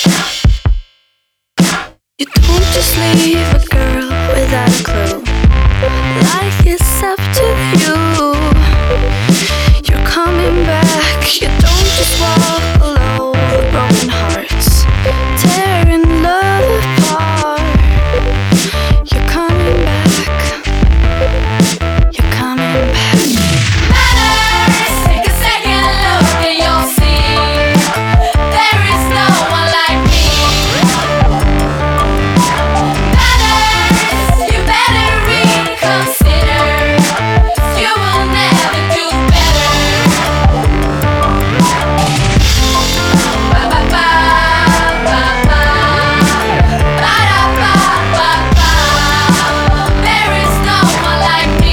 You don't just leave a girl without a clue, like it's up to you. You're coming back. You don't just walk all over broken hearts, tearing love apart. You're coming back. You're coming back. Matters, take a second look and you'll see there is no one like me. Matters, you better reconsider, you will never do better. Ba ba ba ba ba, ba da ba ba ba. There is no one like me.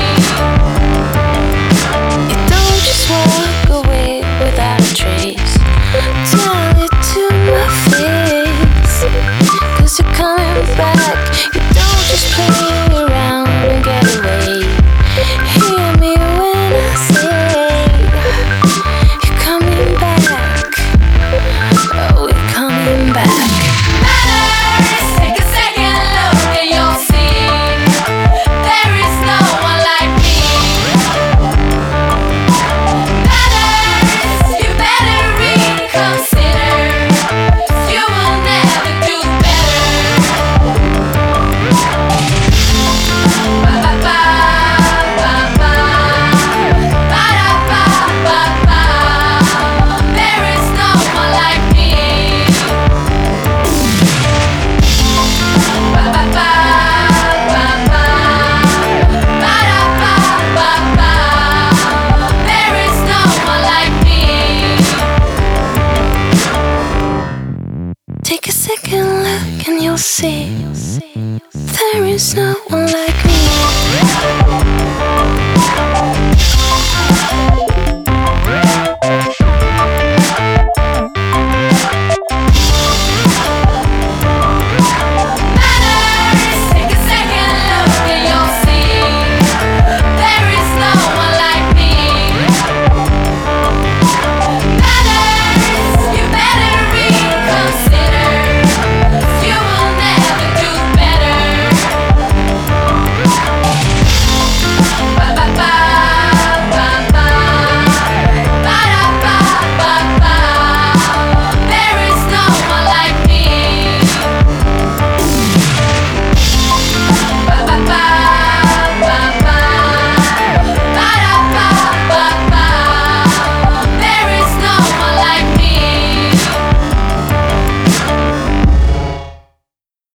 You don't just walk away without a trace. Tell it to my face, 'cause you're coming back. You don't just play around and get away. Hear me when I say you're coming back. Oh, you're coming back. Matters, take a second look and you'll see there is no one like me. Matters, you better reconsider, you will never do better. Ba ba ba ba ba, ba da ba ba ba. There is no one like me. Ba ba ba ba ba, ba da ba ba ba. There is no one like me. Take a second look and you'll see there is no one like me.